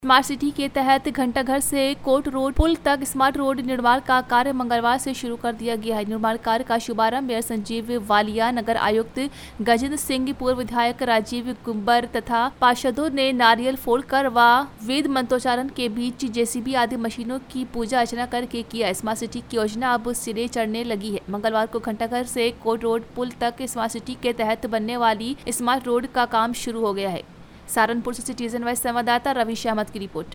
Smart city के तहत घंटाघर से कोट रोड पुल तक स्मार्ट रोड निर्माण का कार्य मंगलवार से शुरू कर दिया गया है। निर्माण कार्य का शुभारंभ मेयर संजीव वालिया, नगर आयुक्त गजेंद्र सिंह, पूर्व विधायक राजीव कुंबर तथा पार्षदों ने नारियल फोड़कर व वेद मंत्रोच्चारण के बीच जेसीबी आदि मशीनों की पूजा अर्चना करके किया। स्मार्ट सिटी की योजना अब सिरे चढ़ने लगी है। मंगलवार को घंटाघर से कोट रोड पुल तक स्मार्ट सिटी के तहत बनने वाली स्मार्ट रोड का काम शुरू हो गया है। सहारनपुर से सिटीजन वाइज संवाददाता रवि अहमद की रिपोर्ट।